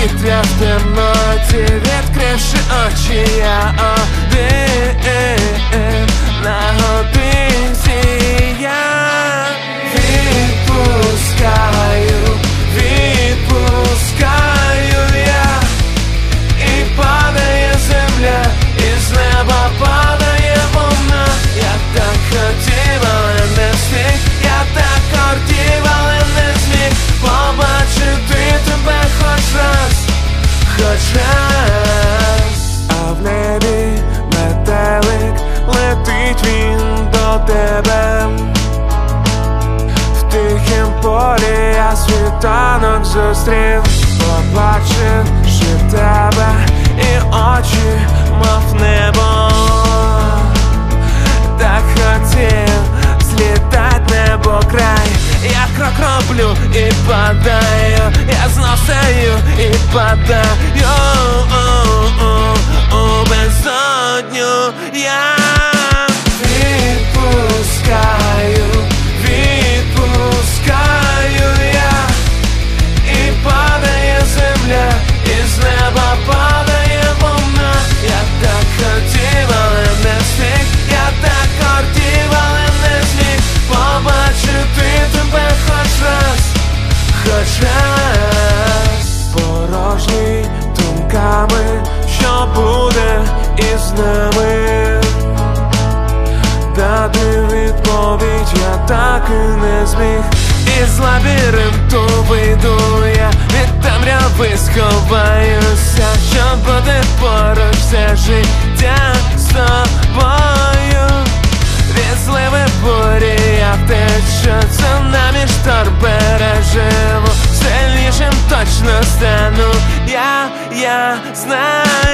повітря в темноті, відкривши очі, я один на годинці. Я відпускаю я, і падає земля, і з неба падає вона. Я так хотів, але не зміг, я так хотів, але не зміг побачити тебе хоч раз, хоч раз. А в небі метелик, летить він до тебе. В тихім полі я світанок зустрів, побачивши тебе, і очі, мов небо. Так хотів злітать небо край. Я крок роблю і падаю, я знов стою і падаю у безодню. Я відпускаю я, і падає земля, і з неба падає вона. Я так хотів, але не зміг, я так хотів, але не зміг побачити тебе хоч раз, хоч раз. Порожній думками, що буде із нами. Дати відповідь я так і не зміг. Із лабіринту вийду я, від темряви сховаюся, щоб бути поруч все життя з тобою. Від зливи бурі я втечу, цунамі шторм переживу, сильнішим точно стану, я знаю.